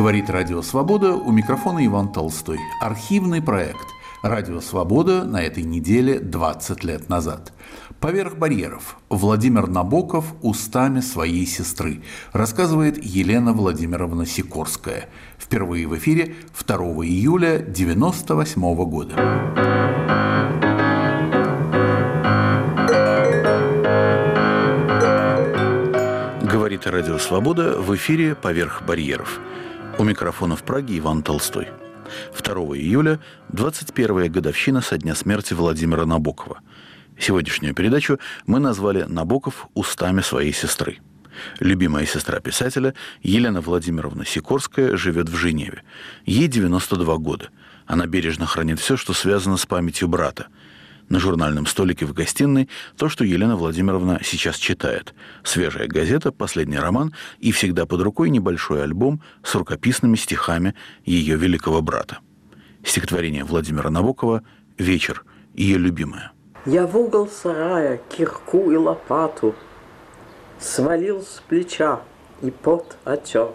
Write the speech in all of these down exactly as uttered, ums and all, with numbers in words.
Говорит Радио Свобода, у микрофона Иван Толстой. Архивный проект «Радио Свобода» на этой неделе двадцать лет назад. «Поверх барьеров» Владимир Набоков устами своей сестры, рассказывает Елена Владимировна Сикорская. Впервые в эфире второго июля девяносто восьмого года. Говорит Радио Свобода, в эфире «Поверх барьеров». У микрофона в Праге Иван Толстой. второго июля двадцать первая годовщина со дня смерти Владимира Набокова. Сегодняшнюю передачу мы назвали «Набоков устами своей сестры». Любимая сестра писателя Елена Владимировна Сикорская живет в Женеве. Ей девяносто два года. Она бережно хранит все, что связано с памятью брата. На журнальном столике в гостиной то, что Елена Владимировна сейчас читает. Свежая газета, последний роман и всегда под рукой небольшой альбом с рукописными стихами ее великого брата. Стихотворение Владимира Набокова «Вечер», ее любимое. Я в угол сарая кирку и лопату свалил с плеча и пот отер.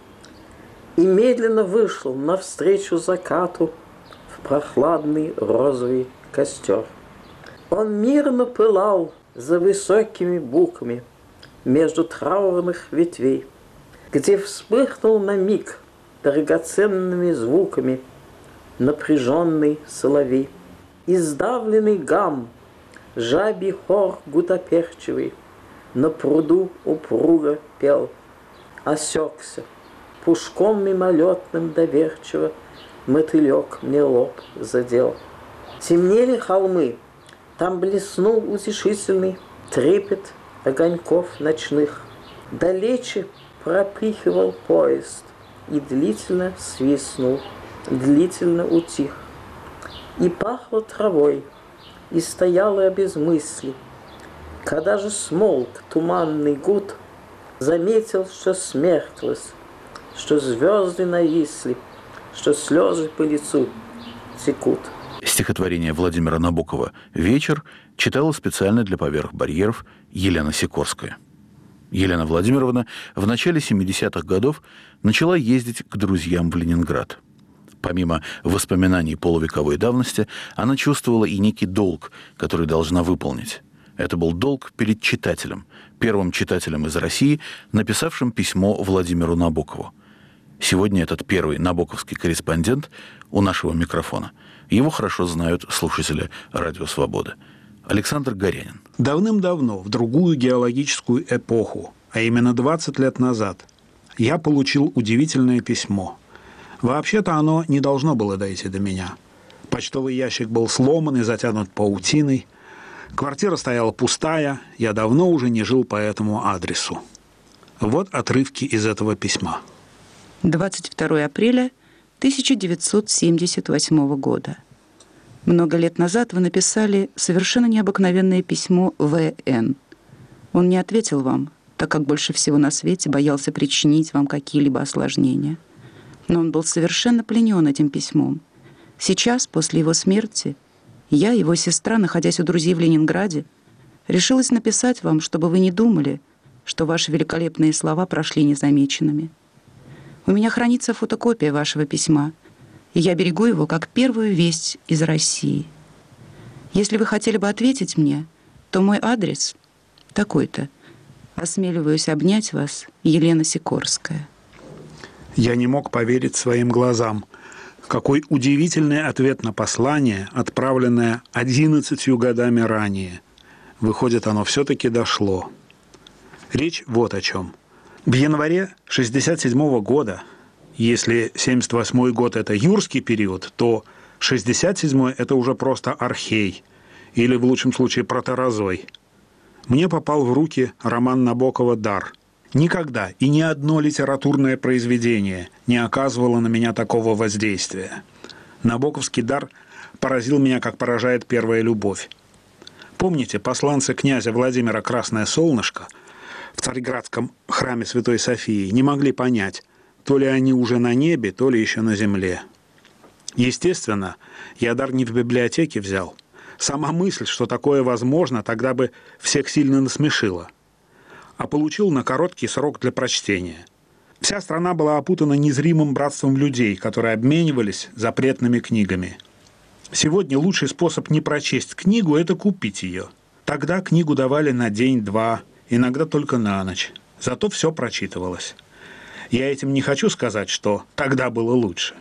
И медленно вышел навстречу закату в прохладный розовый костер. Он мирно пылал за высокими буками между траурных ветвей, где вспыхнул на миг драгоценными звуками напряженный соловей. Издавленный гам, жабий хор гутоперчивый на пруду упруго пел. Осекся, пушком мимолетным доверчиво мотылек мне лоб задел. Темнели холмы, там блеснул утешительный трепет огоньков ночных. Далече пропихивал поезд и длительно свистнул, длительно утих. И пахло травой, и стояла без мысли. Когда же смолк туманный гуд, заметил, что смерклось, что звезды нависли, что слезы по лицу текут. Стихотворение Владимира Набокова «Вечер» читала специально для «Поверх барьеров» Елена Сикорская. Елена Владимировна в начале семидесятых годов начала ездить к друзьям в Ленинград. Помимо воспоминаний полувековой давности, она чувствовала и некий долг, который должна выполнить. Это был долг перед читателем, первым читателем из России, написавшим письмо Владимиру Набокову. Сегодня этот первый набоковский корреспондент у нашего микрофона. Его хорошо знают слушатели Радио Свобода. Александр Горянин. Давным-давно, в другую геологическую эпоху, а именно двадцать лет назад, я получил удивительное письмо. Вообще-то оно не должно было дойти до меня. Почтовый ящик был сломан и затянут паутиной. Квартира стояла пустая, я давно уже не жил по этому адресу. Вот отрывки из этого письма. двадцать второго апреля тысяча девятьсот семьдесят восьмого года. Много лет назад вы написали совершенно необыкновенное письмо В Н. Он не ответил вам, так как больше всего на свете боялся причинить вам какие-либо осложнения. Но он был совершенно пленен этим письмом. Сейчас, после его смерти, я, его сестра, находясь у друзей в Ленинграде, решилась написать вам, чтобы вы не думали, что ваши великолепные слова прошли незамеченными. У меня хранится фотокопия вашего письма, и я берегу его как первую весть из России. Если вы хотели бы ответить мне, то мой адрес такой-то. Осмеливаюсь обнять вас, Елена Сикорская. Я не мог поверить своим глазам. Какой удивительный ответ на послание, отправленное одиннадцатью годами ранее. Выходит, оно все-таки дошло. Речь вот о чем. В январе шестьдесят седьмого года, если семьдесят восьмой год – это юрский период, то шестьдесят седьмой – это уже просто архей, или в лучшем случае протерозой. Мне попал в руки роман Набокова «Дар». Никогда и ни одно литературное произведение не оказывало на меня такого воздействия. Набоковский «Дар» поразил меня, как поражает первая любовь. Помните, посланцы князя Владимира «Красное солнышко» в Царьградском храме Святой Софии не могли понять, то ли они уже на небе, то ли еще на земле. Естественно, я дар не в библиотеке взял. Сама мысль, что такое возможно, тогда бы всех сильно насмешила. А получил на короткий срок для прочтения. Вся страна была опутана незримым братством людей, которые обменивались запретными книгами. Сегодня лучший способ не прочесть книгу – это купить ее. Тогда книгу давали на день-два, иногда только на ночь. Зато все прочитывалось. Я этим не хочу сказать, что тогда было лучше.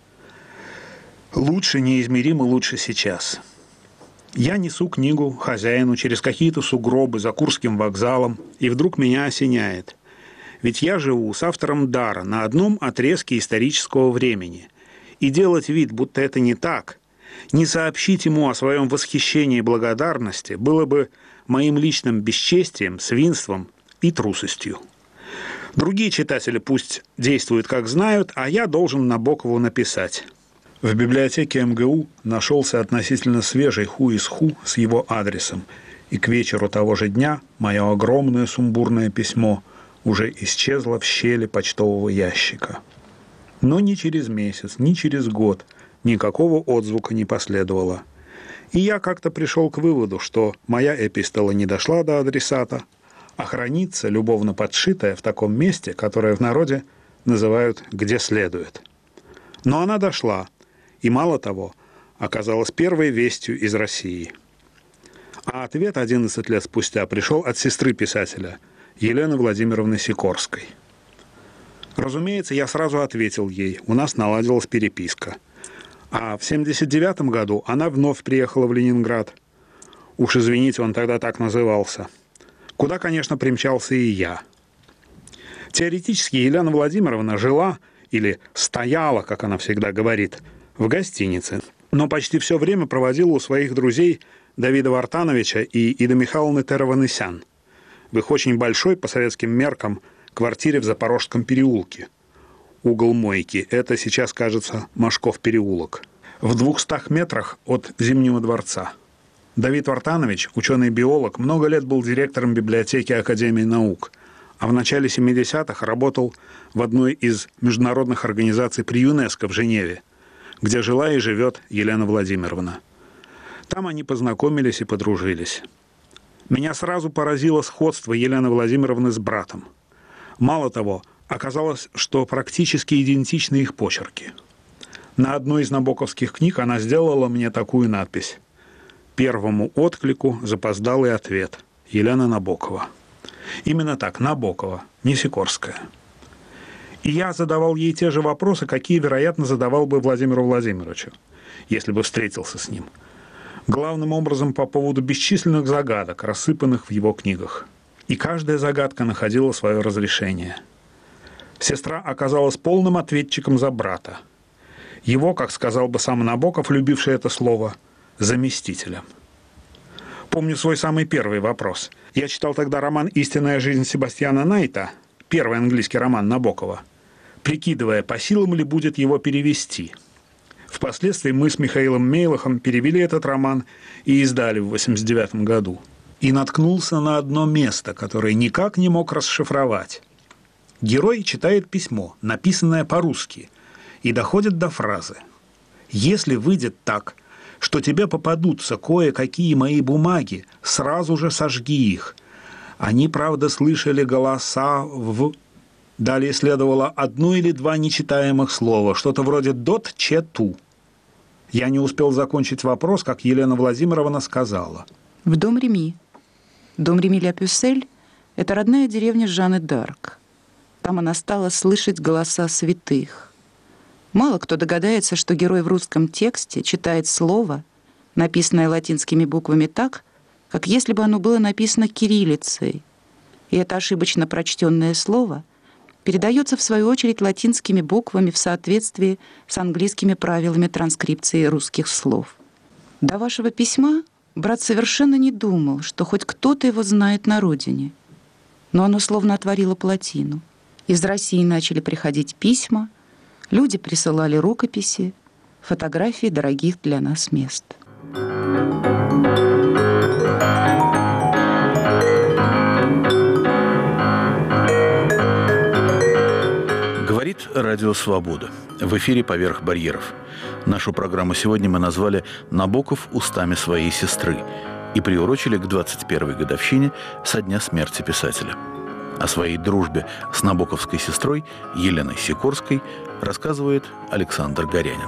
Лучше, неизмеримо лучше сейчас. Я несу книгу хозяину через какие-то сугробы за Курским вокзалом, и вдруг меня осеняет. Ведь я живу с автором дара на одном отрезке исторического времени. И делать вид, будто это не так, не сообщить ему о своем восхищении и благодарности, было бы моим личным бесчестием, свинством и трусостью. Другие читатели пусть действуют как знают, а я должен Набокову написать. В библиотеке эм гэ у нашелся относительно свежий ху из ху с его адресом, и к вечеру того же дня мое огромное сумбурное письмо уже исчезло в щели почтового ящика. Но ни через месяц, ни через год никакого отзвука не последовало. И я как-то пришел к выводу, что моя эпистола не дошла до адресата, а хранится, любовно подшитая, в таком месте, которое в народе называют «где следует». Но она дошла, и, мало того, оказалась первой вестью из России. А ответ одиннадцать лет спустя пришел от сестры писателя, Елены Владимировны Сикорской. Разумеется, я сразу ответил ей, у нас наладилась переписка. А в семьдесят девятом году она вновь приехала в Ленинград. Уж извините, он тогда так назывался. Куда, конечно, примчался и я. Теоретически Елена Владимировна жила, или стояла, как она всегда говорит, в гостинице, но почти все время проводила у своих друзей Давида Вартановича и Иды Михайловны Терованесян в их очень большой, по советским меркам, квартире в Запорожском переулке. Угол Мойки. Это сейчас, кажется, Машков переулок. В двухстах метрах от Зимнего дворца. Давид Вартанович, ученый-биолог, много лет был директором библиотеки Академии наук, а в начале семидесятых работал в одной из международных организаций при ЮНЕСКО в Женеве, где жила и живет Елена Владимировна. Там они познакомились и подружились. Меня сразу поразило сходство Елены Владимировны с братом. Мало того, оказалось, что практически идентичны их почерки. На одной из набоковских книг она сделала мне такую надпись: «Первому отклику запоздалый ответ. Елена Набокова». Именно так, Набокова, не Сикорская. И я задавал ей те же вопросы, какие, вероятно, задавал бы Владимиру Владимировичу, если бы встретился с ним. Главным образом по поводу бесчисленных загадок, рассыпанных в его книгах. И каждая загадка находила свое разрешение. Сестра оказалась полным ответчиком за брата. Его, как сказал бы сам Набоков, любивший это слово, заместителем. Помню свой самый первый вопрос. Я читал тогда роман «Истинная жизнь» Себастьяна Найта, первый английский роман Набокова, прикидывая, по силам ли будет его перевести. Впоследствии мы с Михаилом Мейлахом перевели этот роман и издали в восемьдесят девятом году. И наткнулся на одно место, которое никак не мог расшифровать. Герой читает письмо, написанное по-русски, и доходит до фразы: «Если выйдет так, что тебе попадутся кое-какие мои бумаги, сразу же сожги их. Они, правда, слышали голоса в...» Далее следовало одно или два нечитаемых слова, что-то вроде «дот че ту». Я не успел закончить вопрос, как Елена Владимировна сказала: В дом Реми. Дом Реми-ля-Пюссель – это родная деревня Жанны д'Арк. Там она стала слышать голоса святых. Мало кто догадается, что герой в русском тексте читает слово, написанное латинскими буквами так, как если бы оно было написано кириллицей. И это ошибочно прочтенное слово передается, в свою очередь, латинскими буквами в соответствии с английскими правилами транскрипции русских слов. До вашего письма брат совершенно не думал, что хоть кто-то его знает на родине. Но оно словно отворило плотину. Из России начали приходить письма, люди присылали рукописи, фотографии дорогих для нас мест. Говорит Радио Свобода. В эфире «Поверх барьеров». Нашу программу сегодня мы назвали «Набоков устами своей сестры» и приурочили к двадцать первой годовщине со дня смерти писателя. О своей дружбе с набоковской сестрой Еленой Сикорской рассказывает Александр Горянин.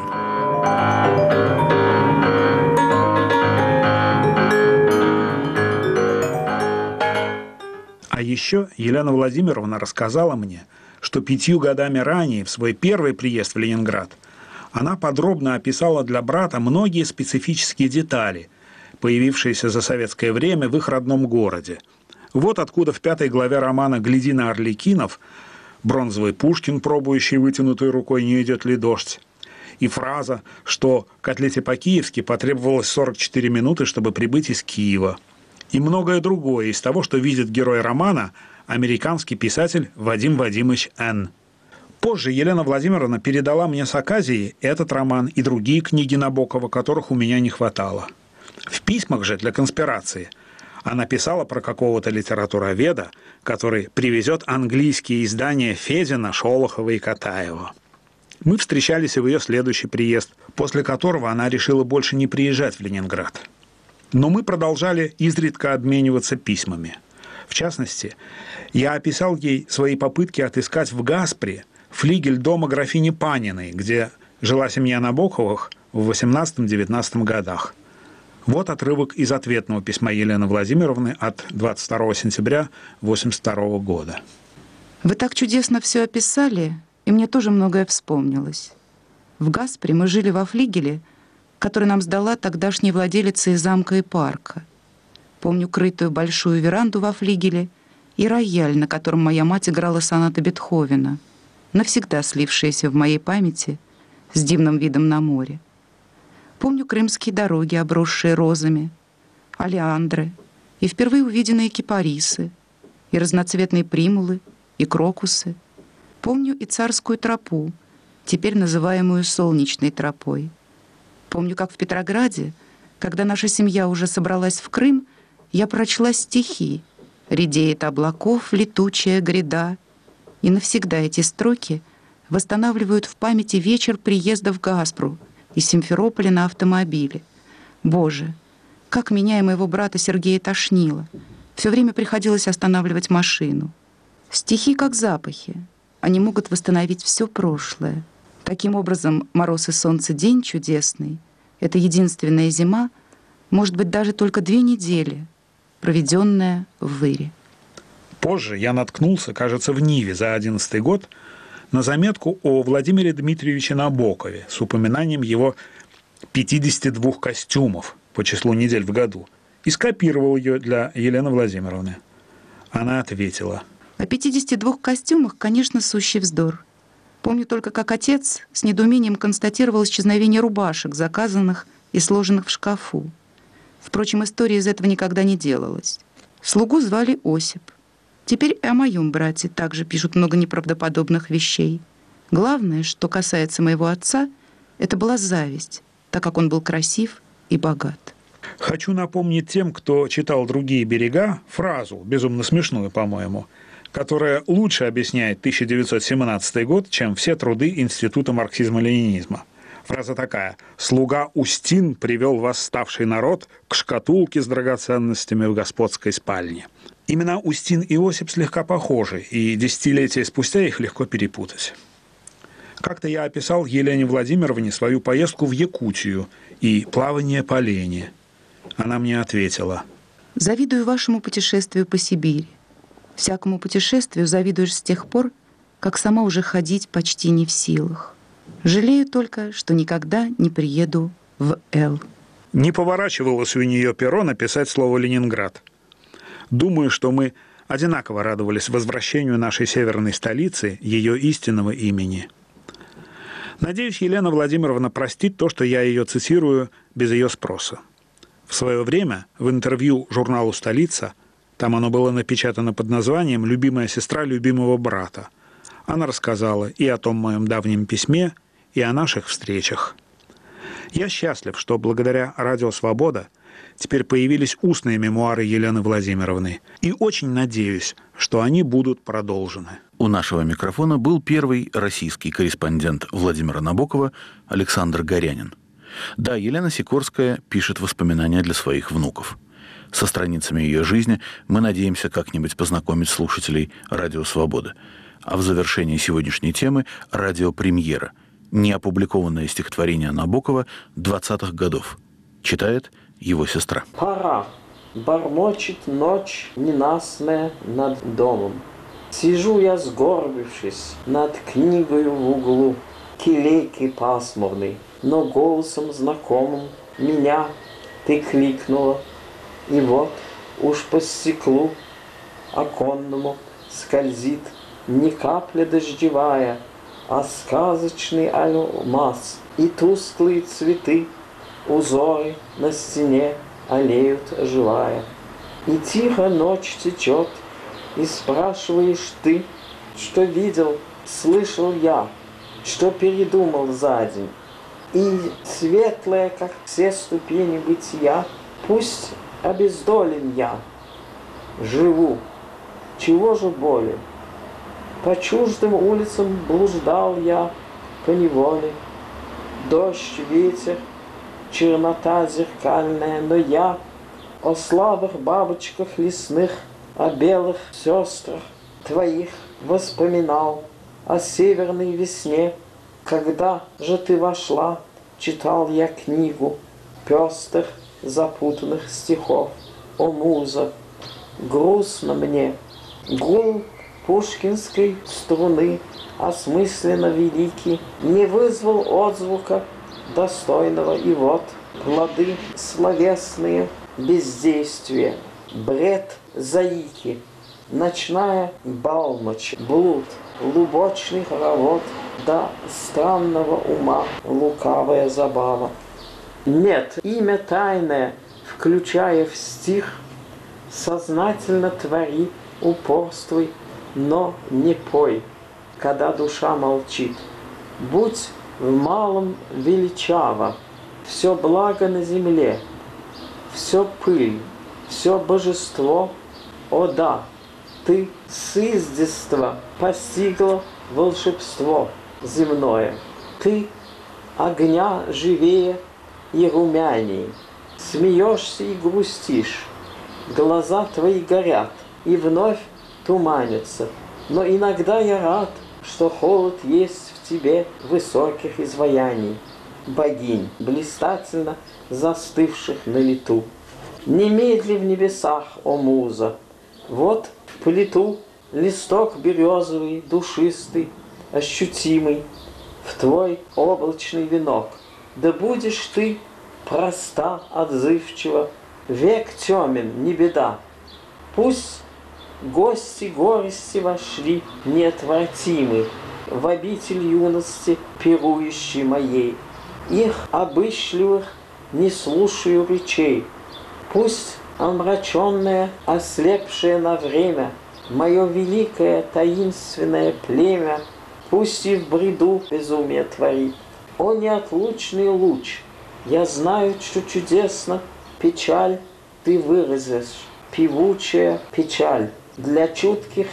А еще Елена Владимировна рассказала мне, что пятью годами ранее, в свой первый приезд в Ленинград, она подробно описала для брата многие специфические детали, появившиеся за советское время в их родном городе. Вот откуда в пятой главе романа «Гляди на Арлекинов» бронзовый Пушкин, пробующий вытянутой рукой, не идет ли дождь, и фраза, что котлете по-киевски потребовалось сорок четыре минуты, чтобы прибыть из Киева, и многое другое из того, что видит герой романа американский писатель Вадим Вадимович Н. Позже Елена Владимировна передала мне с оказией этот роман и другие книги Набокова, которых у меня не хватало. В письмах же для конспирации она писала про какого-то литературоведа, который привезет английские издания Федина, Шолохова и Катаева. Мы встречались и в ее следующий приезд, после которого она решила больше не приезжать в Ленинград. Но мы продолжали изредка обмениваться письмами. В частности, я описал ей свои попытки отыскать в Гаспре флигель дома графини Паниной, где жила семья Набоковых в восемнадцатом-девятнадцатом годах. Вот отрывок из ответного письма Елены Владимировны от двадцать второго сентября восемьдесят второго года. Вы так чудесно все описали, и мне тоже многое вспомнилось. В Гаспре мы жили во флигеле, который нам сдала тогдашняя владелица из замка и парка. Помню крытую большую веранду во флигеле и рояль, на котором моя мать играла сонаты Бетховена, навсегда слившиеся в моей памяти с дивным видом на море. Помню крымские дороги, обросшие розами, олеандры, и впервые увиденные кипарисы, и разноцветные примулы, и крокусы. Помню и царскую тропу, теперь называемую Солнечной тропой. Помню, как в Петрограде, когда наша семья уже собралась в Крым, я прочла стихи «Редеет облаков летучая гряда», и навсегда эти строки восстанавливают в памяти вечер приезда в Гаспру из Симферополя на автомобиле. Боже, как меня и моего брата Сергея тошнило. Все время приходилось останавливать машину. Стихи как запахи. Они могут восстановить все прошлое. Таким образом, мороз и солнце день чудесный. Это единственная зима, может быть, даже только две недели, проведенная в Выре. Позже я наткнулся, кажется, в Ниве за одиннадцатый год на заметку о Владимире Дмитриевиче Набокове с упоминанием его пятидесяти двух костюмов по числу недель в году и скопировал ее для Елены Владимировны. Она ответила: О пятидесяти двух костюмах, конечно, сущий вздор. Помню только, как отец с недоумением констатировал исчезновение рубашек, заказанных и сложенных в шкафу. Впрочем, история из этого никогда не делалась. Слугу звали Осип. Теперь и о моем брате также пишут много неправдоподобных вещей. Главное, что касается моего отца, это была зависть, так как он был красив и богат. Хочу напомнить тем, кто читал «Другие берега», фразу, безумно смешную, по-моему, которая лучше объясняет тысяча девятьсот семнадцатый год, чем все труды Института марксизма-ленинизма. Фраза такая: «Слуга Устин привел восставший народ к шкатулке с драгоценностями в господской спальне». Имена Устин и Осип слегка похожи, и десятилетия спустя их легко перепутать. Как-то я описал Елене Владимировне свою поездку в Якутию и плавание по Лени. Она мне ответила: «Завидую вашему путешествию по Сибири. Всякому путешествию завидуешь с тех пор, как сама уже ходить почти не в силах. Жалею только, что никогда не приеду в Л». Не поворачивалось у нее перо написать слово «Ленинград». Думаю, что мы одинаково радовались возвращению нашей северной столицы, ее истинного имени. Надеюсь, Елена Владимировна простит то, что я ее цитирую без ее спроса. В свое время в интервью журналу «Столица», там оно было напечатано под названием «Любимая сестра любимого брата», она рассказала и о том моем давнем письме, и о наших встречах. Я счастлив, что благодаря «Радио Свобода» теперь появились устные мемуары Елены Владимировны, и очень надеюсь, что они будут продолжены. У нашего микрофона был первый российский корреспондент Владимира Набокова Александр Горянин. Да, Елена Сикорская пишет воспоминания для своих внуков. Со страницами ее жизни мы надеемся как-нибудь познакомить слушателей «Радио Свобода». А в завершении сегодняшней темы радиопремьера. Неопубликованное стихотворение Набокова двадцатых годов. Читает его сестра. Пора. Бормочет ночь ненастная над домом. Сижу я, сгорбившись, над книгою в углу, келейкой пасмурной, но голосом знакомым меня ты кликнула, и вот уж по стеклу оконному скользит не капля дождевая, а сказочный алмаз, и тусклые цветы, узоры на стене аллеют оживая. И тихо ночь течет, и спрашиваешь ты, что видел, слышал я, что передумал за день. И светлая, как все ступени бытия, пусть обездолен я, живу, чего же более? По чуждым улицам блуждал я поневоле. Дождь, ветер, чернота зеркальная, но я о слабых бабочках лесных, о белых сестрах твоих воспоминал, о северной весне. Когда же ты вошла, читал я книгу пестрых запутанных стихов. О, муза, грустно мне, гул пушкинской струны, осмысленно великий, не вызвал отзвука достойного, и вот плоды словесные бездействия, бред заики, ночная балмочь, блуд, лубочный хоровод, до странного ума лукавая забава. Нет, имя тайное, включая в стих, сознательно твори, упорствуй, но не пой, когда душа молчит. Будь в малом величаво, все благо на земле, все пыль, все божество, о да, ты с издетства постигла волшебство земное. Ты огня живее и румяней, смеешься и грустишь, глаза твои горят и вновь туманятся, но иногда я рад, что холод есть в тебе высоких изваяний, богинь, блистательно застывших на лету. Немедли в небесах, о муза, вот в плиту листок березовый, душистый, ощутимый, в твой облачный венок. Да будешь ты проста, отзывчива, век темен, не беда. Пусть гости горести вошли неотвратимы в обитель юности пирующей моей. Их обычливых не слушаю речей. Пусть омраченное, ослепшее на время, мое великое таинственное племя, пусть и в бреду безумие творит. О, неотлучный луч, я знаю, что чудесно печаль ты выразишь, певучая печаль, для чутких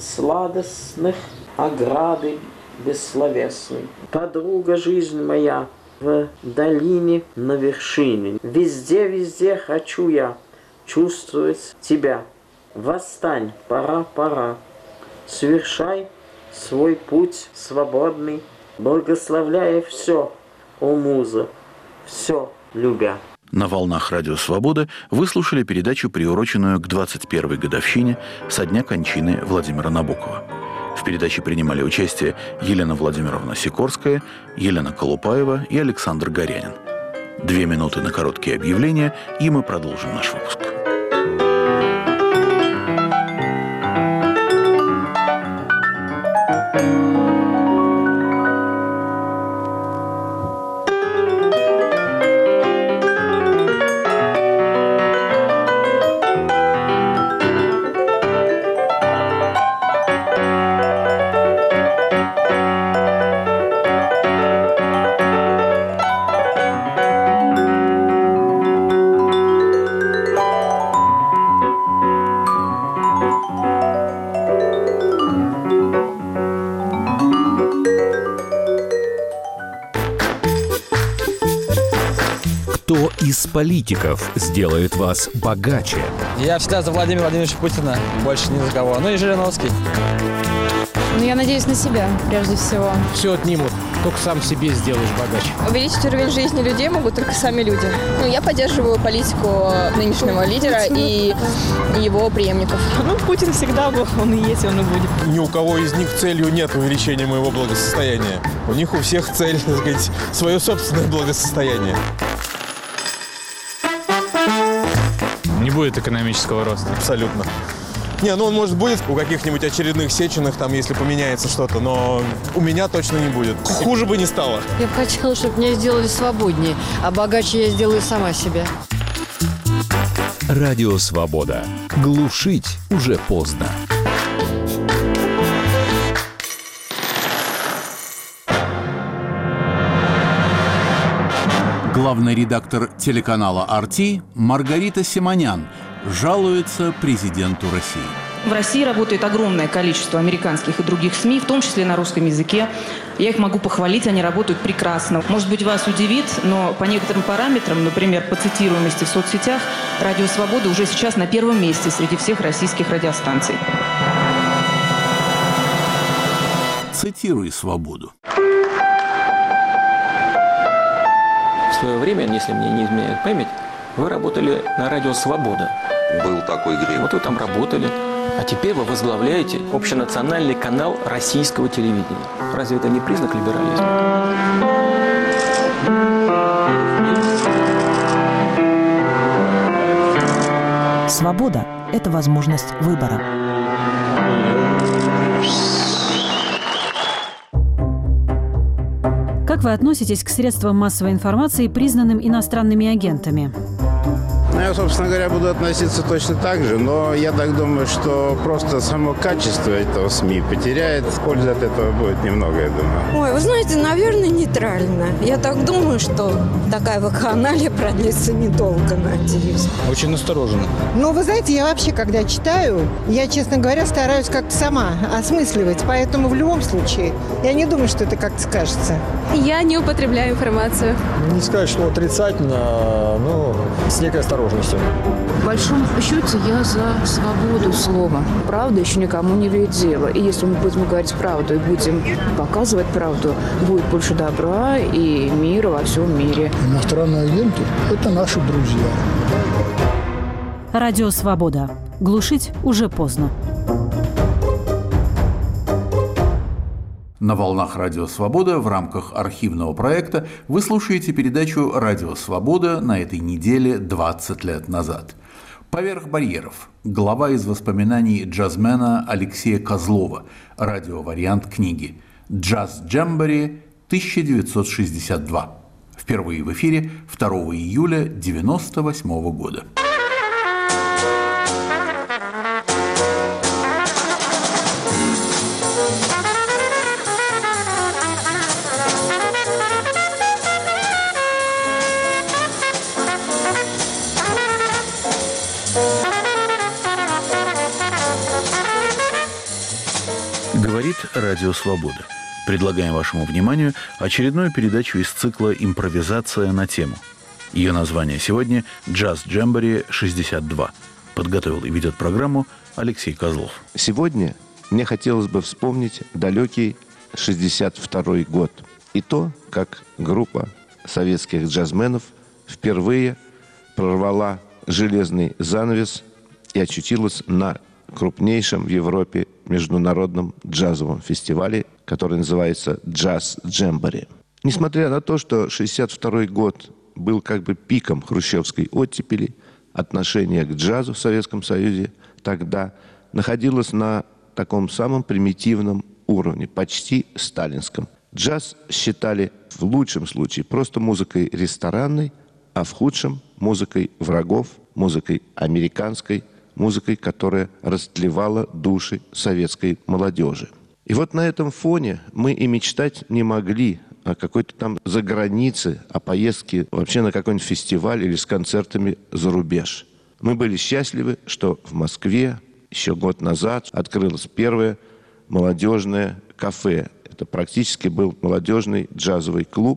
сладостных ограды бессловесной. Подруга, жизнь моя, в долине на вершине, везде-везде хочу я чувствовать тебя. Восстань, пора, пора, совершай свой путь свободный, благословляя все, о муза, все любя. На волнах Радио Свобода вы слушали передачу, приуроченную к двадцать первой годовщине со дня кончины Владимира Набокова. В передаче принимали участие Елена Владимировна Сикорская, Елена Колупаева и Александр Горянин. Две минуты на короткие объявления, и мы продолжим наш выпуск. политиков сделает вас богаче. Я всегда за Владимира Владимировича Путина, больше ни за кого. Ну и Жириновский. Ну, я надеюсь на себя, прежде всего. Все отнимут, только сам себе сделаешь богаче. Увеличить уровень жизни людей могут только сами люди. Ну, я поддерживаю политику нынешнего лидера и его преемников. Ну, Путин всегда был, он и есть, он и будет. Ни у кого из них целью нет увеличения моего благосостояния. У них у всех цель, так сказать, свое собственное благосостояние. Не будет экономического роста. Абсолютно. Не, ну он, может, будет у каких-нибудь очередных Сеченых, там, если поменяется что-то, но у меня точно не будет. Хуже бы не стало. Я бы хотела, чтобы меня сделали свободнее, а богаче я сделаю сама себя. Радио «Свобода». Глушить уже поздно. Главный редактор телеканала ар ти Маргарита Симонян жалуется президенту России. В России работает огромное количество американских и других СМИ, в том числе на русском языке. Я их могу похвалить, они работают прекрасно. Может быть, вас удивит, но по некоторым параметрам, например, по цитируемости в соцсетях, «Радио Свобода» уже сейчас на первом месте среди всех российских радиостанций. Цитируй «Свободу». В свое время, если мне не изменяет память, вы работали на радио «Свобода». Был такой грех. Вот вы там работали. А теперь вы возглавляете общенациональный канал российского телевидения. Разве это не признак либерализма? Свобода – это возможность выбора. Как вы относитесь к средствам массовой информации, признанным иностранными агентами? Я, собственно говоря, буду относиться точно так же, но я так думаю, что просто само качество этого СМИ потеряет. Пользы от этого будет немного, я думаю. Ой, вы знаете, наверное, нейтрально. Я так думаю, что такая вакханалия продлится недолго, надеюсь. Очень настороженно. Ну, вы знаете, я вообще, когда читаю, я, честно говоря, стараюсь как-то сама осмысливать. Поэтому в любом случае, я не думаю, что это как-то скажется. Я не употребляю информацию. Не сказать, что отрицательно, но с некой осторожностью. В большом счете я за свободу слова. Правда еще никому не вредила. И если мы будем говорить правду и будем показывать правду, будет больше добра и мира во всем мире. Иностранные агенты – это наши друзья. Радио «Свобода». Глушить уже поздно. На волнах «Радио Свобода» в рамках архивного проекта вы слушаете передачу «Радио Свобода» на этой неделе двадцать лет назад. «Поверх барьеров» – глава из воспоминаний джазмена Алексея Козлова, радиовариант книги «Джаз Джембори тысяча девятьсот шестьдесят два». Впервые в эфире второго июля девяносто восьмого года. Говорит Радио Свобода. Предлагаем вашему вниманию очередную передачу из цикла «Импровизация на тему». Ее название сегодня «Джаз Джембори шестьдесят два». Подготовил и ведет программу Алексей Козлов. Сегодня мне хотелось бы вспомнить далекий шестьдесят второй год. И то, как группа советских джазменов впервые прорвала железный занавес и очутилась на крупнейшем в Европе международном джазовом фестивале, который называется «Джаз Джембори». Несмотря на то, что шестьдесят второй год был как бы пиком хрущевской оттепели, отношение к джазу в Советском Союзе тогда находилось на таком самом примитивном уровне, почти сталинском. Джаз считали в лучшем случае просто музыкой ресторанной, а в худшем – музыкой врагов, музыкой американской, музыкой, которая растлевала души советской молодежи. И вот на этом фоне мы и мечтать не могли о какой-то там загранице, о поездке вообще на какой-нибудь фестиваль или с концертами за рубеж. Мы были счастливы, что в Москве еще год назад открылось первое молодежное кафе. Это практически был молодежный джазовый клуб,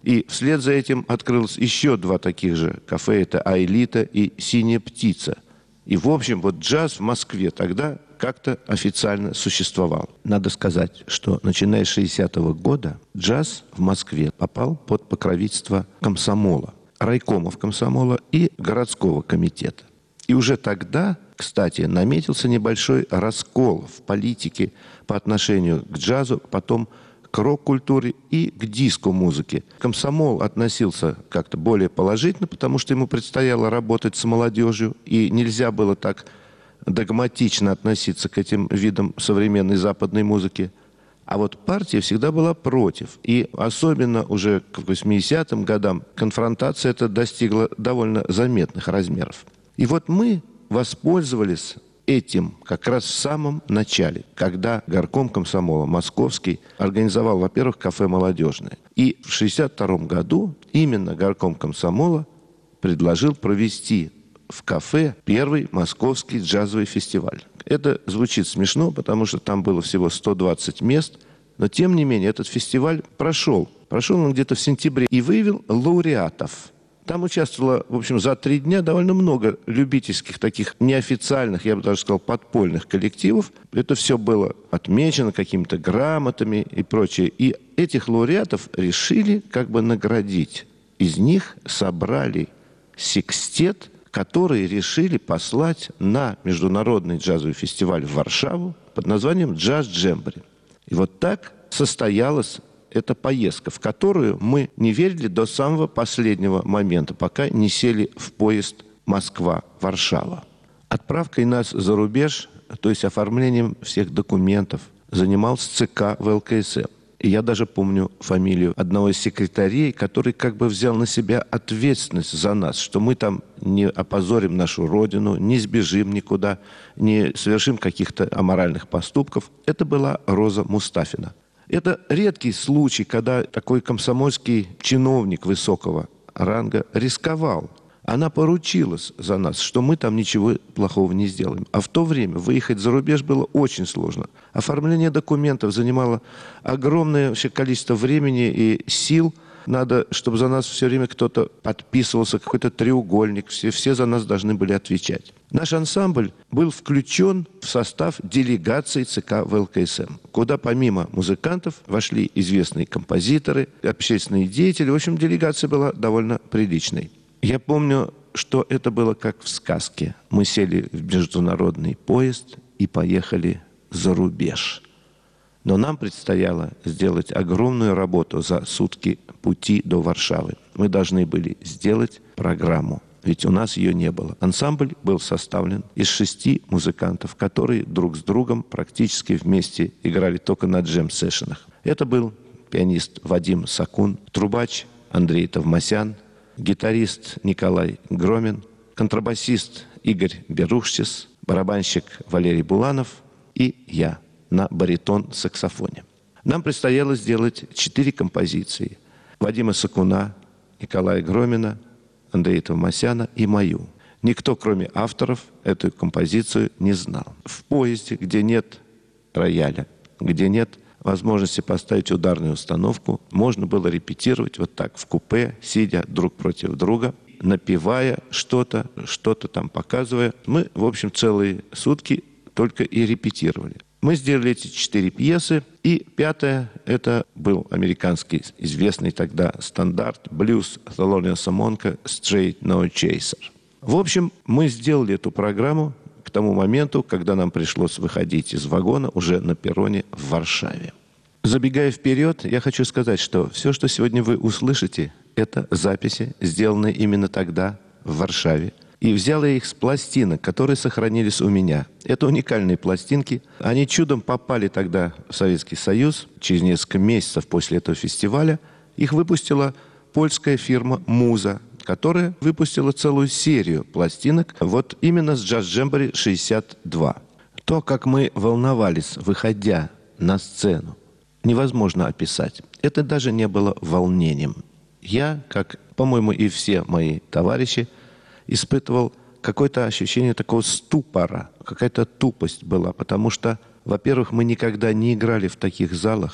И вслед за этим открылось еще два таких же кафе. Это «Аэлита» и «Синяя птица». И, в общем, вот джаз в Москве тогда как-то официально существовал. Надо сказать, что начиная с шестидесятого года джаз в Москве попал под покровительство комсомола, райкомов комсомола и городского комитета. И уже тогда, кстати, наметился небольшой раскол в политике по отношению к джазу, потом к рок-культуре и к диско-музыке. Комсомол относился как-то более положительно, потому что ему предстояло работать с молодежью, и нельзя было так догматично относиться к этим видам современной западной музыки. А вот партия всегда была против. И особенно уже к восьмидесятым годам конфронтация эта достигла довольно заметных размеров. И вот мы воспользовались этим как раз в самом начале, когда горком комсомола московский организовал, во-первых, кафе «Молодежное». И в шестьдесят втором году именно горком комсомола предложил провести в кафе первый московский джазовый фестиваль. Это звучит смешно, потому что там было всего сто двадцать мест, но тем не менее этот фестиваль прошел. Прошел он где-то в сентябре и выявил лауреатов. Там участвовало, в общем, за три дня довольно много любительских, таких неофициальных, я бы даже сказал, подпольных коллективов. Это все было отмечено какими-то грамотами и прочее. И этих лауреатов решили как бы наградить. Из них собрали секстет, который решили послать на международный джазовый фестиваль в Варшаву под названием «Джаз Джембори». И вот так состоялась эта поездка, в которую мы не верили до самого последнего момента, пока не сели в поезд Москва-Варшава. Отправкой нас за рубеж, то есть оформлением всех документов, занимался ЦК ВЛКСМ. И я даже помню фамилию одного из секретарей, который как бы взял на себя ответственность за нас, что мы там не опозорим нашу родину, не сбежим никуда, не совершим каких-то аморальных поступков. Это была Роза Мустафина. Это редкий случай, когда такой комсомольский чиновник высокого ранга рисковал. Она поручилась за нас, что мы там ничего плохого не сделаем. А в то время выехать за рубеж было очень сложно. Оформление документов занимало огромное вообще количество времени и сил. Надо, чтобы за нас все время кто-то подписывался, какой-то треугольник. Все, все за нас должны были отвечать. Наш ансамбль был включен в состав делегации ЦК ВЛКСМ, куда помимо музыкантов вошли известные композиторы, общественные деятели. В общем, делегация была довольно приличной. Я помню, что это было как в сказке. Мы сели в международный поезд и поехали за рубеж. Но нам предстояло сделать огромную работу за сутки пути до Варшавы. Мы должны были сделать программу, ведь у нас ее не было. Ансамбль был составлен из шести музыкантов, которые друг с другом практически вместе играли только на джем-сессионах. Это был пианист Вадим Сакун, трубач Андрей Товмасян, гитарист Николай Громин, контрабасист Игорь Берушчис, барабанщик Валерий Буланов и я на баритон-саксофоне. Нам предстояло сделать четыре композиции. Вадима Сакуна, Николая Громина, Андрея Товмасяна и мою. Никто, кроме авторов, эту композицию не знал. В поезде, где нет рояля, где нет возможности поставить ударную установку, можно было репетировать вот так в купе, сидя друг против друга, напевая что-то, что-то там показывая. Мы, в общем, целые сутки только и репетировали. Мы сделали эти четыре пьесы, и пятая – это был американский известный тогда стандарт «Блюз Тhelониуса Монка Straight No Chaser». В общем, мы сделали эту программу к тому моменту, когда нам пришлось выходить из вагона уже на перроне в Варшаве. Забегая вперед, я хочу сказать, что все, что сегодня вы услышите, это записи, сделанные именно тогда в Варшаве. И взял я их с пластинок, которые сохранились у меня. Это уникальные пластинки. Они чудом попали тогда в Советский Союз. Через несколько месяцев после этого фестиваля их выпустила польская фирма «Муза», которая выпустила целую серию пластинок вот именно с «Джаз Джембори шестьдесят два». То, как мы волновались, выходя на сцену, невозможно описать. Это даже не было волнением. Я, как, по-моему, и все мои товарищи, испытывал какое-то ощущение такого ступора, какая-то тупость была, потому что, во-первых, мы никогда не играли в таких залах,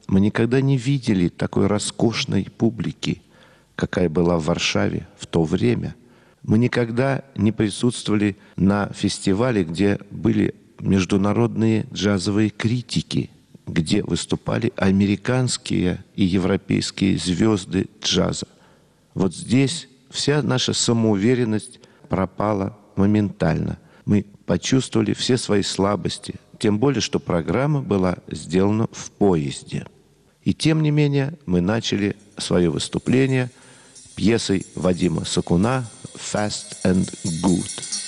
Мы никогда не видели такой роскошной публики, какая была в Варшаве в то время. Мы никогда не присутствовали на фестивале, где были международные джазовые критики, где выступали американские и европейские звезды джаза. Вот здесь вся наша самоуверенность пропала моментально. Мы почувствовали все свои слабости, тем более, что программа была сделана в поезде. И тем не менее мы начали свое выступление пьесой Вадима Сокуна «Fast and Good».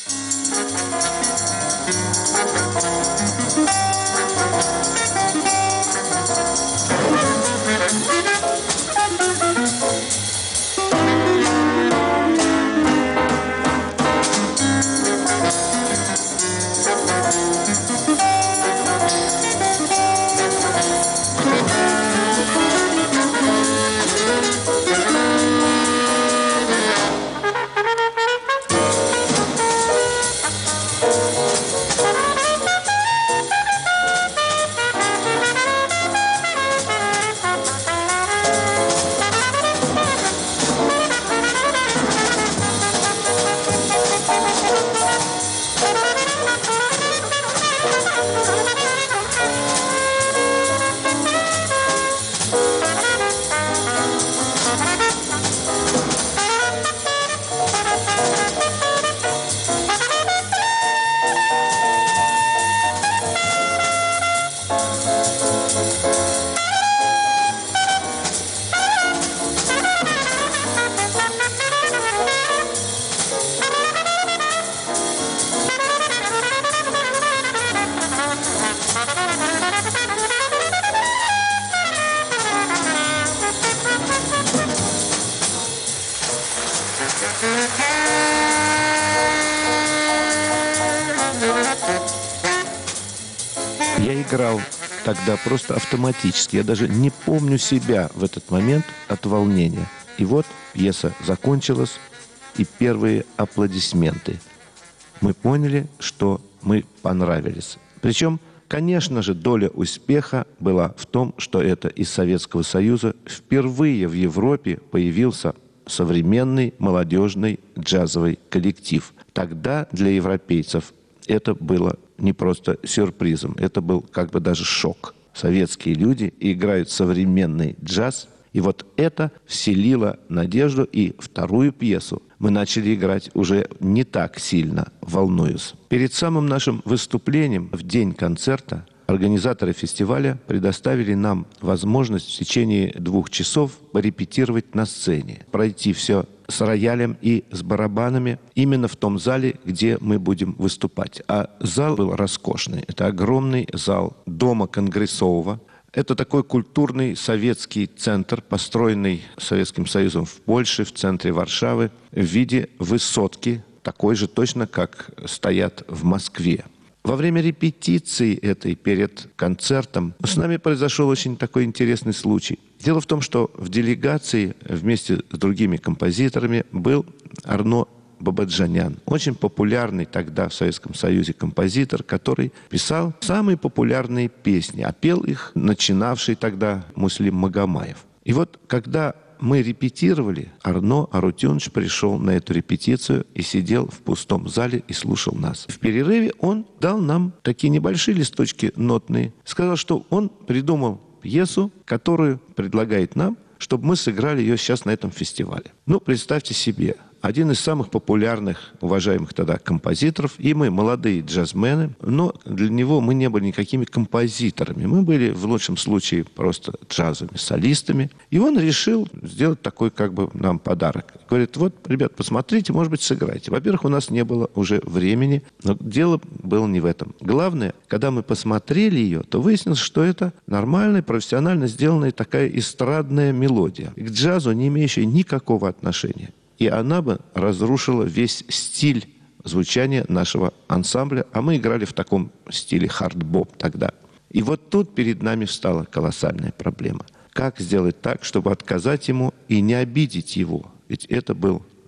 Я играл тогда просто автоматически. Я даже не помню себя в этот момент от волнения. И вот пьеса закончилась, и первые аплодисменты. Мы поняли, что мы понравились. Причем, конечно же, доля успеха была в том, что это из Советского Союза впервые в Европе появился современный молодежный джазовый коллектив. Тогда для европейцев это было не просто сюрпризом, это был как бы даже шок. Советские люди играют современный джаз, и вот это вселило надежду, и вторую пьесу мы начали играть уже не так сильно, волнуясь. Перед самым нашим выступлением в день концерта организаторы фестиваля предоставили нам возможность в течение двух часов порепетировать на сцене, пройти все с роялем и с барабанами именно в том зале, где мы будем выступать. А зал был роскошный. Это огромный зал Дома Конгрессового. Это такой культурный советский центр, построенный Советским Союзом в Польше, в центре Варшавы, в виде высотки, такой же точно, как стоят в Москве. Во время репетиции этой перед концертом с нами произошел очень такой интересный случай. Дело в том, что в делегации вместе с другими композиторами был Арно Бабаджанян, очень популярный тогда в Советском Союзе композитор, который писал самые популярные песни, а пел их начинавший тогда Муслим Магомаев. И вот когда мы репетировали, Арно Арутюнович пришел на эту репетицию и сидел в пустом зале и слушал нас. В перерыве он дал нам такие небольшие листочки нотные. Сказал, что он придумал пьесу, которую предлагает нам, чтобы мы сыграли ее сейчас на этом фестивале. Ну, представьте себе, один из самых популярных, уважаемых тогда композиторов, и мы, молодые джазмены, но для него мы не были никакими композиторами. Мы были, в лучшем случае, просто джазовыми солистами. И он решил сделать такой, как бы, нам подарок. Говорит, вот, ребят, посмотрите, может быть, сыграйте. Во-первых, у нас не было уже времени, но дело было не в этом. Главное, когда мы посмотрели ее, то выяснилось, что это нормальная, профессионально сделанная такая эстрадная мелодия, к джазу не имеющая никакого отношения. И она бы разрушила весь стиль звучания нашего ансамбля, а мы играли в таком стиле хард-боп тогда. И вот тут перед нами встала колоссальная проблема. Как сделать так, чтобы отказать ему и не обидеть его? Ведь это был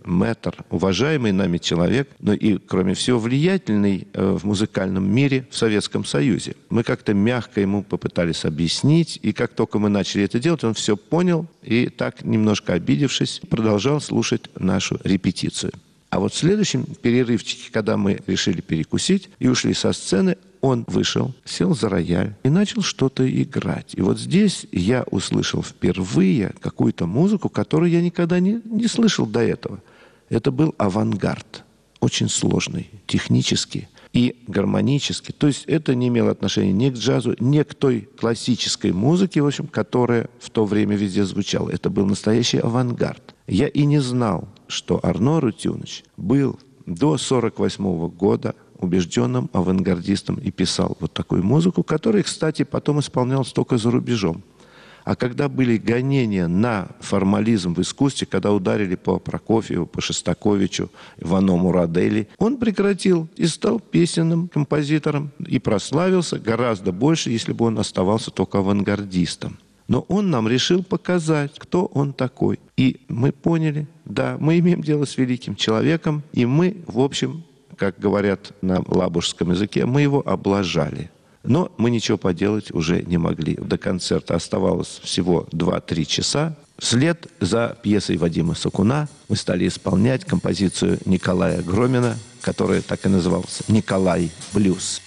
мэтр, уважаемый нами человек, но и, кроме всего, влиятельный в музыкальном мире в Советском Союзе. Мы как-то мягко ему попытались объяснить, и как только мы начали это делать, он все понял и так, немножко обидевшись, продолжал слушать нашу репетицию. А вот в следующем перерывчике, когда мы решили перекусить и ушли со сцены, он вышел, сел за рояль и начал что-то играть. И вот здесь я услышал впервые какую-то музыку, которую я никогда не, не слышал до этого. Это был авангард, очень сложный, технически и гармонически. То есть это не имело отношения ни к джазу, ни к той классической музыке, в общем, которая в то время везде звучала. Это был настоящий авангард. Я и не знал, что Арно Арутюнович был до сорок восьмого года убежденным авангардистом и писал вот такую музыку, которая, кстати, потом исполнялась только за рубежом. А когда были гонения на формализм в искусстве, когда ударили по Прокофьеву, по Шостаковичу, Ивано Мурадели, он прекратил и стал песенным композитором и прославился гораздо больше, если бы он оставался только авангардистом. Но он нам решил показать, кто он такой. И мы поняли, да, мы имеем дело с великим человеком, и мы, в общем, как говорят на лабужском языке, мы его облажали. Но мы ничего поделать уже не могли. До концерта оставалось всего два-три часа. Вслед за пьесой Вадима Сокуна мы стали исполнять композицию Николая Громина, которая так и называлась «Николай Блюз».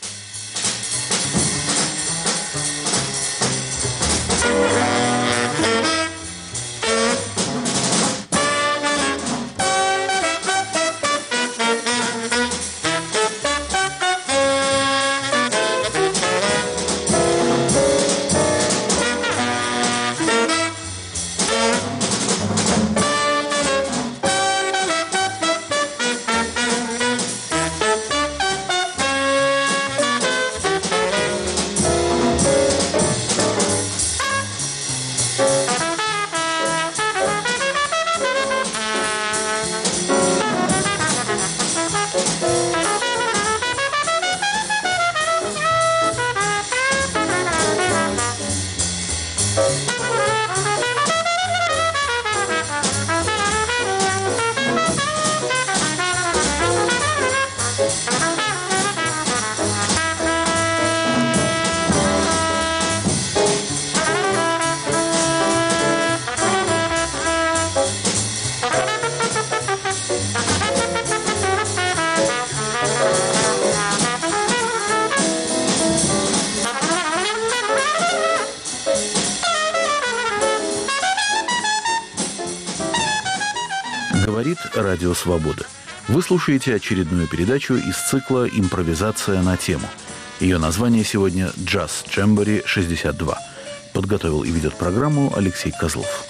Говорит Радио Свобода. Вы слушаете очередную передачу из цикла «Импровизация на тему». Ее название сегодня «Джаз Джембори шестьдесят два». Подготовил и ведет программу Алексей Козлов.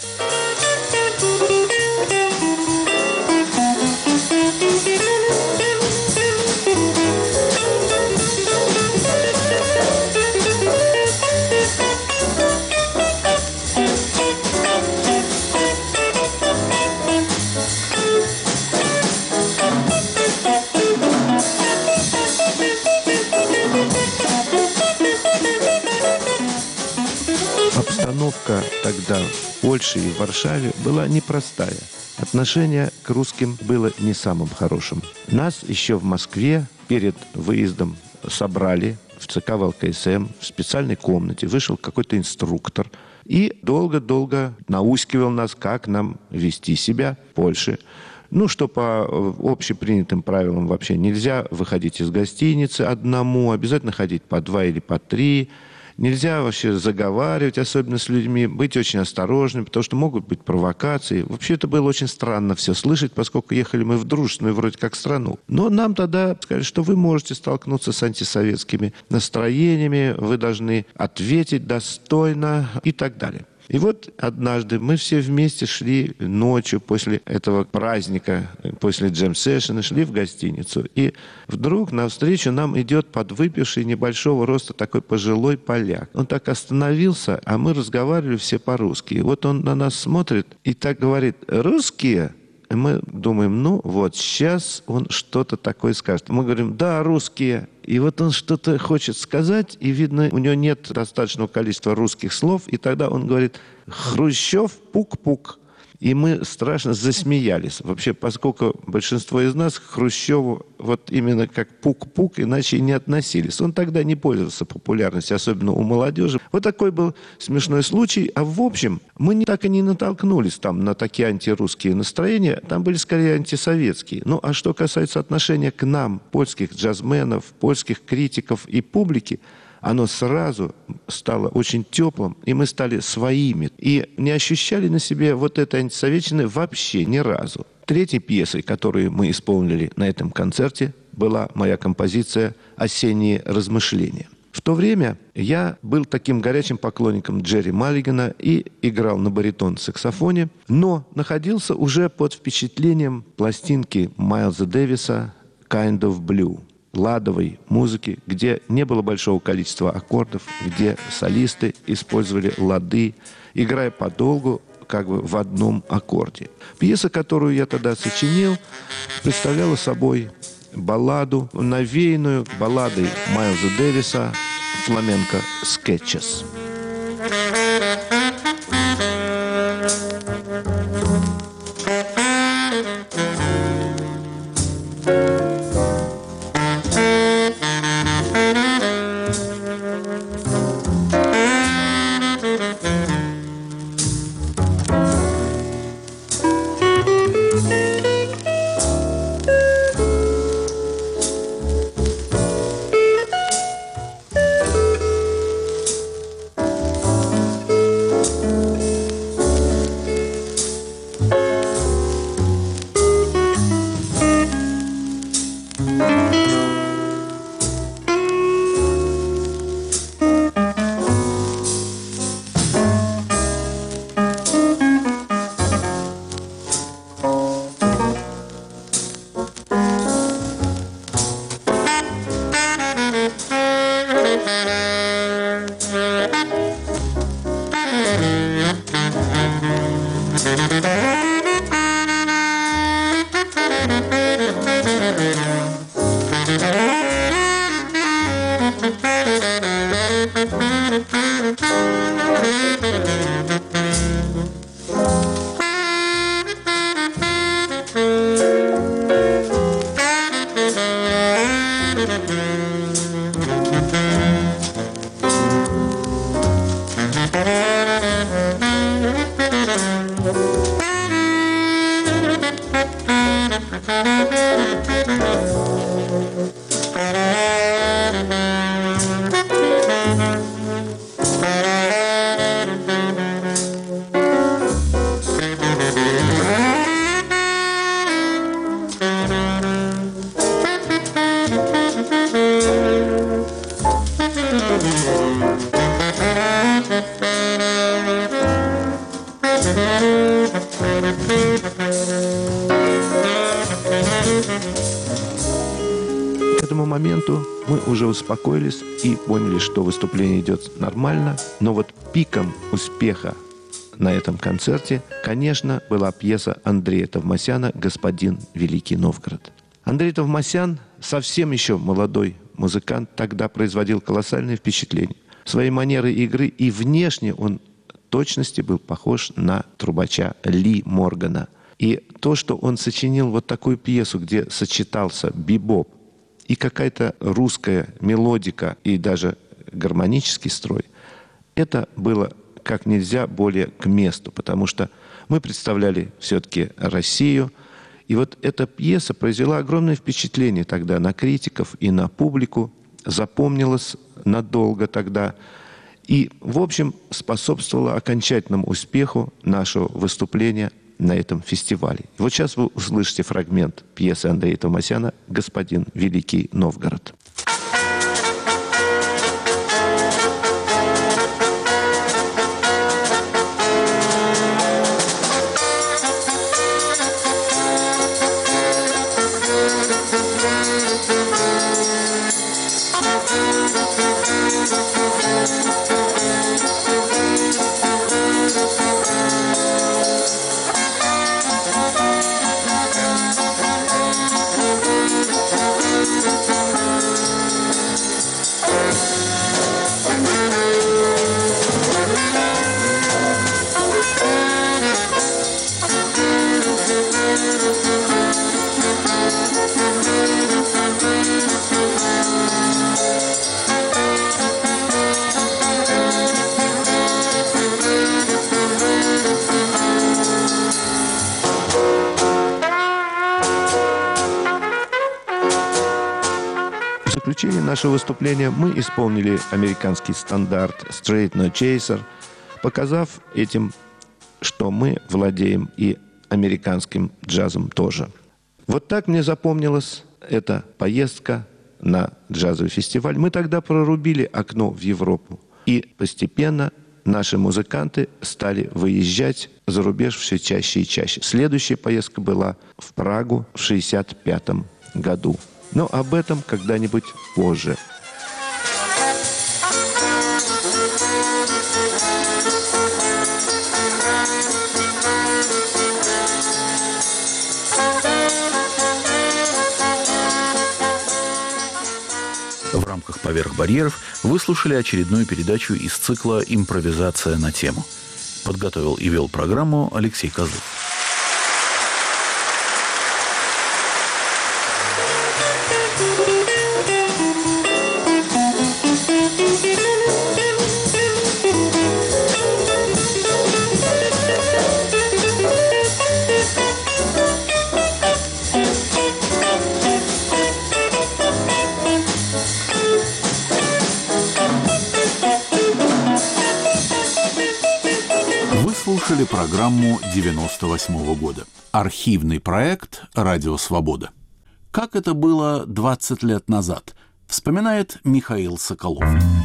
Обстановка тогда в Польше и в Варшаве была непростая. Отношение к русским было не самым хорошим. Нас еще в Москве перед выездом собрали в ЦК ВЛКСМ в специальной комнате. Вышел какой-то инструктор и долго-долго наускивал нас, как нам вести себя в Польше. Ну, что по общепринятым правилам вообще нельзя выходить из гостиницы одному, обязательно ходить по два или по три. Нельзя вообще заговаривать, особенно с людьми, быть очень осторожным, потому что могут быть провокации. Вообще это было очень странно все слышать, поскольку ехали мы в дружественную вроде как страну. Но нам тогда сказали, что вы можете столкнуться с антисоветскими настроениями, вы должны ответить достойно и так далее. И вот однажды мы все вместе шли ночью после этого праздника, после джем-сессиона, шли в гостиницу. И вдруг навстречу нам идет подвыпивший небольшого роста такой пожилой поляк. Он так остановился, а мы разговаривали все по-русски. И вот он на нас смотрит и так говорит: «Русские?» И мы думаем, ну вот сейчас он что-то такое скажет. Мы говорим: «Да, русские». И вот он что-то хочет сказать, и видно, у него нет достаточного количества русских слов. И тогда он говорит: «Хрущев, пук-пук». И мы страшно засмеялись. Вообще, поскольку большинство из нас к Хрущеву вот именно как пук-пук, иначе и не относились. Он тогда не пользовался популярностью, особенно у молодежи. Вот такой был смешной случай. А в общем, мы не, так и не натолкнулись там на такие антирусские настроения. Там были скорее антисоветские. Ну, а что касается отношения к нам, польских джазменов, польских критиков и публики, оно сразу стало очень теплым, и мы стали своими. И не ощущали на себе вот этой антисоветчины вообще ни разу. Третьей пьесой, которую мы исполнили на этом концерте, была моя композиция «Осенние размышления». В то время я был таким горячим поклонником Джерри Маллигана и играл на баритон-саксофоне, но находился уже под впечатлением пластинки Майлза Дэвиса «Kind of Blue», ладовой музыки, где не было большого количества аккордов, где солисты использовали лады, играя подолгу, как бы в одном аккорде. Пьеса, которую я тогда сочинил, представляла собой балладу, навеянную балладой Майлза Дэвиса «Фламенко Sketches». К этому моменту мы уже успокоились и поняли, что выступление идет нормально. Но вот пиком успеха на этом концерте, конечно, была пьеса Андрея Товмасяна «Господин Великий Новгород». Андрей Товмасян, совсем еще молодой музыкант, тогда производил колоссальное впечатление. Своей манерой игры и внешне он в точности был похож на трубача Ли Моргана. И то, что он сочинил вот такую пьесу, где сочетался бибоп и какая-то русская мелодика и даже гармонический строй, это было как нельзя более к месту, потому что мы представляли все-таки Россию. И вот эта пьеса произвела огромное впечатление тогда на критиков и на публику, запомнилась надолго тогда и, в общем, способствовала окончательному успеху нашего выступления на этом фестивале. И вот сейчас вы услышите фрагмент пьесы Андрея Товмасяна «Господин Великий Новгород». Thank you. В заключение нашего выступления мы исполнили американский стандарт «Straight No Chaser», показав этим, что мы владеем и американским джазом тоже. Вот так мне запомнилась эта поездка на джазовый фестиваль. Мы тогда прорубили окно в Европу. И постепенно наши музыканты стали выезжать за рубеж все чаще и чаще. Следующая поездка была в Прагу в шестьдесят пятом году. Но об этом когда-нибудь позже. В рамках «Поверх барьеров» вы слушали очередную передачу из цикла «Импровизация на тему». Подготовил и вел программу Алексей Козлов. Слушали программу девяносто восьмого года. Архивный проект «Радио Свобода». Как это было двадцать лет назад, вспоминает Михаил Соколов.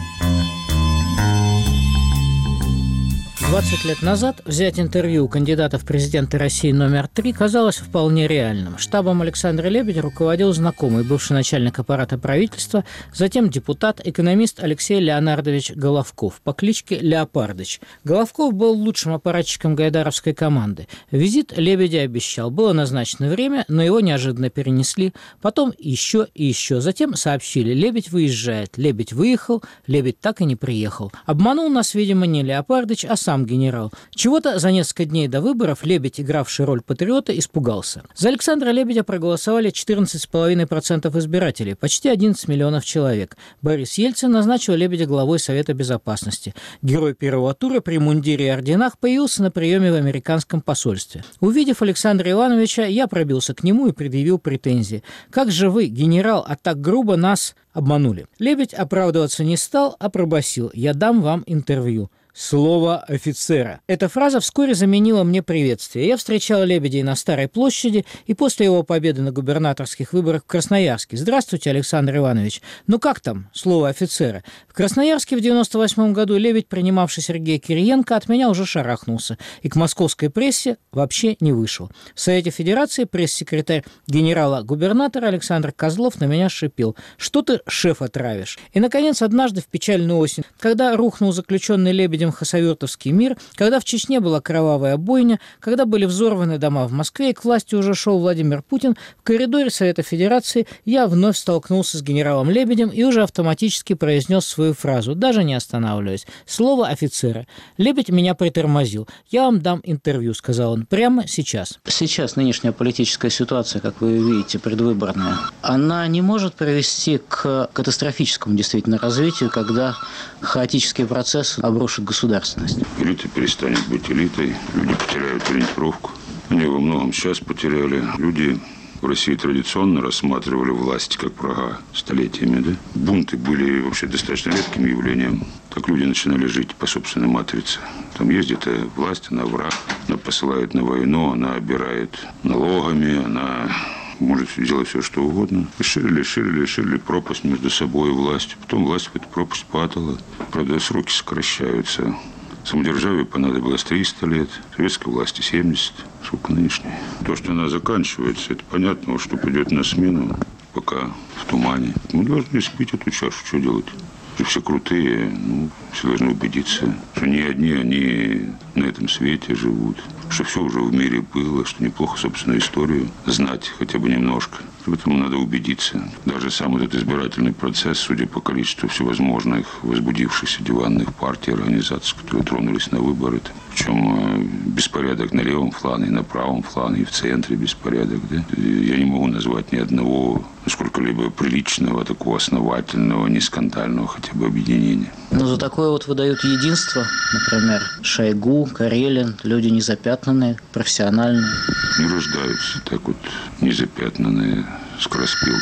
двадцать лет назад взять интервью у кандидата в президенты России номер три казалось вполне реальным. Штабом Александра Лебедя руководил знакомый, бывший начальник аппарата правительства, затем депутат, экономист Алексей Леонардович Головков по кличке Леопардыч. Головков был лучшим аппаратчиком гайдаровской команды. Визит Лебедя обещал. Было назначено время, но его неожиданно перенесли. Потом еще и еще. Затем сообщили: Лебедь выезжает. Лебедь выехал, Лебедь так и не приехал. Обманул нас, видимо, не Леопардыч, а сам генерал. Чего-то за несколько дней до выборов Лебедь, игравший роль патриота, испугался. За Александра Лебедя проголосовали четырнадцать целых пять десятых процента избирателей, почти одиннадцать миллионов человек. Борис Ельцин назначил Лебедя главой Совета Безопасности. Герой первого тура при мундире и орденах появился на приеме в американском посольстве. Увидев Александра Ивановича, я пробился к нему и предъявил претензии. «Как же вы, генерал, а так грубо нас обманули?» Лебедь оправдываться не стал, а пробасил: «Я дам вам интервью». Слово офицера. Эта фраза вскоре заменила мне приветствие. Я встречал Лебедя на Старой площади и после его победы на губернаторских выборах в Красноярске. «Здравствуйте, Александр Иванович. Ну как там? Слово офицера». В Красноярске в девяносто восьмом году Лебедь, принимавший Сергея Кириенко, от меня уже шарахнулся и к московской прессе вообще не вышел. В Совете Федерации пресс-секретарь генерала-губернатора Александр Козлов на меня шипел: «Что ты, шефа, травишь?» И, наконец, однажды в печальную осень, когда рухнул заключенный Лебедем хасавюртовский мир, когда в Чечне была кровавая бойня, когда были взорваны дома в Москве и к власти уже шел Владимир Путин, в коридоре Совета Федерации я вновь столкнулся с генералом Лебедем и уже автоматически произнес свою фразу, даже не останавливаясь: «Слово офицера». Лебедь меня притормозил. «Я вам дам интервью», — сказал он, — «прямо сейчас». Сейчас нынешняя политическая ситуация, как вы видите, предвыборная, она не может привести к катастрофическому действительно развитию, когда хаотический процесс обрушит государство. Государственность. Элита перестанет быть элитой, люди потеряют ориентировку. Они во многом сейчас потеряли. Люди в России традиционно рассматривали власть как врага столетиями. Да? Бунты были вообще достаточно редким явлением. Так люди начинали жить по собственной матрице. Там ездит власть, она враг, она посылает на войну, она обирает налогами, она может делать все, что угодно. И ширили, ширили, ширили пропасть между собой и властью. Потом власть в эту пропасть падала. Правда, сроки сокращаются. Самодержавию понадобилось триста лет, советской власти семьдесят. Сколько нынешней? То, что она заканчивается, это понятно, но что придет на смену, пока в тумане. Мы должны спить эту чашу, что делать? Все крутые, ну, все должны убедиться, что не одни они на этом свете живут, что все уже в мире было, что неплохо собственную историю знать хотя бы немножко. В этом надо убедиться. Даже сам этот избирательный процесс, судя по количеству всевозможных возбудившихся диванных партий, организаций, которые тронулись на выборы, причем беспорядок на левом фланге, на правом фланге, и в центре беспорядок. Да? Я не могу назвать ни одного сколько-либо приличного, такого основательного, не скандального хотя бы объединения. Но за такое вот выдают единство, например, Шойгу, Карелин, люди незапятнанные, профессиональные. Не рождаются так вот незапятнанные скороспелки.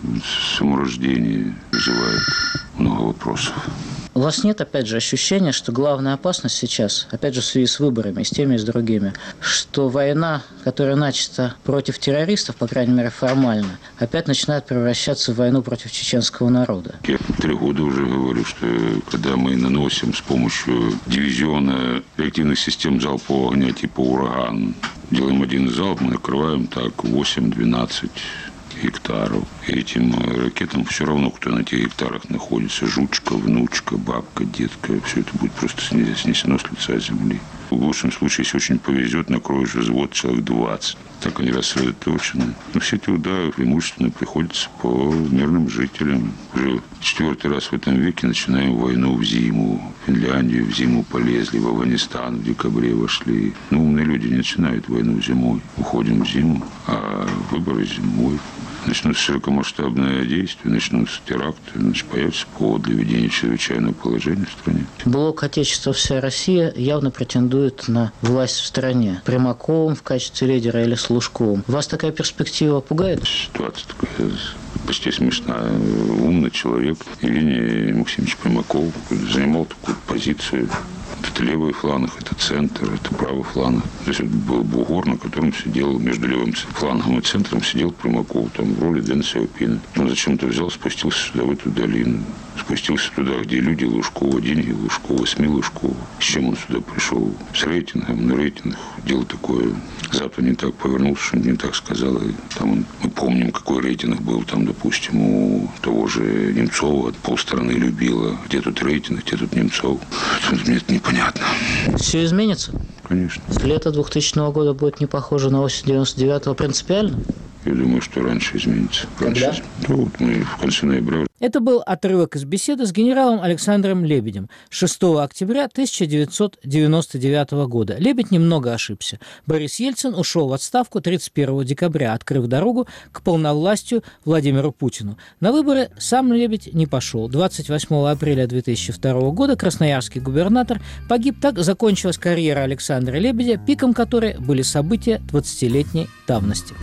саморождение вызывает много вопросов. У вас нет, опять же, ощущения, что главная опасность сейчас, опять же, в связи с выборами, и с теми, и с другими, что война, которая начата против террористов, по крайней мере, формально, опять начинает превращаться в войну против чеченского народа? Я три года уже говорю, что когда мы наносим с помощью дивизиона реактивных систем залпового огня типа «Ураган», делаем один залп, мы накрываем так восемь-двенадцать гектаров. И этим ракетам все равно, кто на этих гектарах находится. Жучка, внучка, бабка, детка. Все это будет просто снесено с лица земли. В лучшем случае, если очень повезет, накроешь взвод человек двадцать. Так они рассредоточены. Но все эти удары преимущественно приходятся по мирным жителям. Уже четвертый раз в этом веке начинаем войну в зиму. В Финляндию в зиму полезли, в Афганистан в декабре вошли. Но умные люди не начинают войну зимой. Уходим в зиму, а выборы зимой. Начнутся широкомасштабные действия, начнутся теракты, значит, появится повод для введения чрезвычайного положения в стране. Блок «Отечество, вся Россия» явно претендует на власть в стране. Примаковым в качестве лидера или с Лужковым. Вас такая перспектива пугает? Ситуация такая почти смешная. Умный человек Евгений Максимович Примаков занимал такую позицию. Это левый фланг, это центр, это правый фланг. То есть это был бугор, на котором сидел, между левым флангом и центром сидел Примаков, там в роли Дэн Сяопина. Он зачем-то взял, спустился сюда, в эту долину. Спустился туда, где люди Лужкова, деньги Лужкова, СМИ Лужкова. С чем он сюда пришел? С рейтингом, на рейтинг. Дело такое. Запад не так повернулся, что не так сказал. И там он, мы помним, какой рейтинг был там, допустим, у того же Немцова. Полстраны любила. Где тут рейтинг, где тут Немцов? Мне это непонятно. Все изменится? Конечно. Лето двухтысячного года будет не похоже на осень девяносто девятого принципиально? Я думаю, что раньше изменится. Раньше. Когда? Ну, вот мы в конце ноября. Это был отрывок из беседы с генералом Александром Лебедем шестого октября тысяча девятьсот девяносто девятого года. Лебедь немного ошибся. Борис Ельцин ушел в отставку тридцать первого декабря, открыв дорогу к полновластию Владимиру Путину. На выборы сам Лебедь не пошел. двадцать восьмого апреля две тысячи второго года красноярский губернатор погиб. Так закончилась карьера Александра Лебедя, пиком которой были события двадцатилетней давности.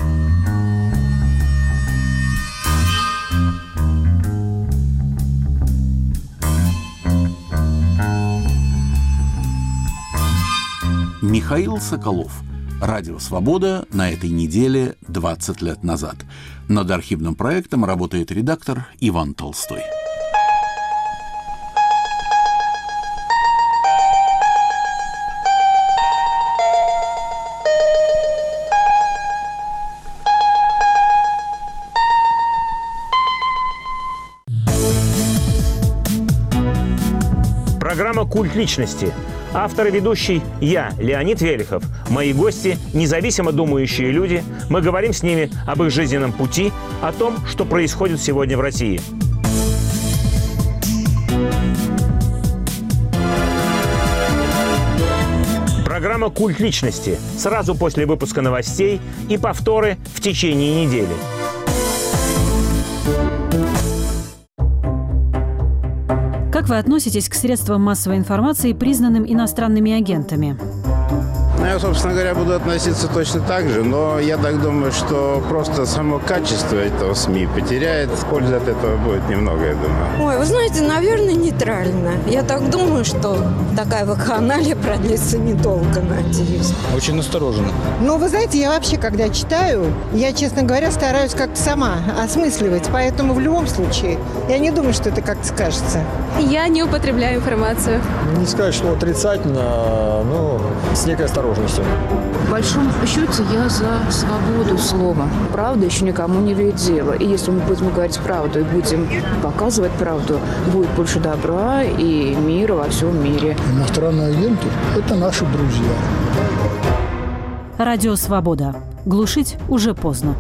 Михаил Соколов. Радио «Свобода» на этой неделе двадцать лет назад. Над архивным проектом работает редактор Иван Толстой. Программа «Культ личности». Автор и ведущий я, Леонид Велихов. Мои гости – независимо думающие люди. Мы говорим с ними об их жизненном пути, о том, что происходит сегодня в России. Программа «Культ личности» сразу после выпуска новостей и повторы в течение недели. Как вы относитесь к средствам массовой информации, признанным иностранными агентами? Ну, я, собственно говоря, буду относиться точно так же, но я так думаю, что просто само качество этого СМИ потеряет. Пользы от этого будет немного, я думаю. Ой, вы знаете, наверное, нейтрально. Я так думаю, что такая вакханалия продлится недолго, надеюсь. Очень настороженно. Ну, вы знаете, я вообще, когда читаю, я, честно говоря, стараюсь как-то сама осмысливать. Поэтому в любом случае, я не думаю, что это как-то скажется. Я не употребляю информацию. Не сказать, что отрицательно, но с некой осторожностью. В большом счете я за свободу слова. Правда еще никому не вредит дело. И если мы будем говорить правду и будем показывать правду, будет больше добра и мира во всем мире. Иностранные агенты – это наши друзья. Радио «Свобода». Глушить уже поздно.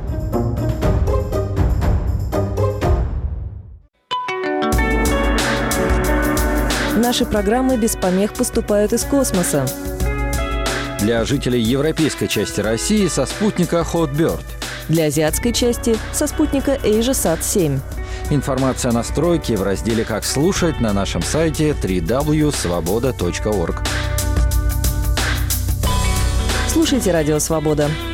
Наши программы без помех поступают из космоса. Для жителей европейской части России со спутника Hotbird. Для азиатской части со спутника AsiaSat семь. Информация о настройке в разделе «Как слушать» на нашем сайте дабл-ю дабл ю дабл ю точка свобода точка орг. Слушайте «Радио Свобода».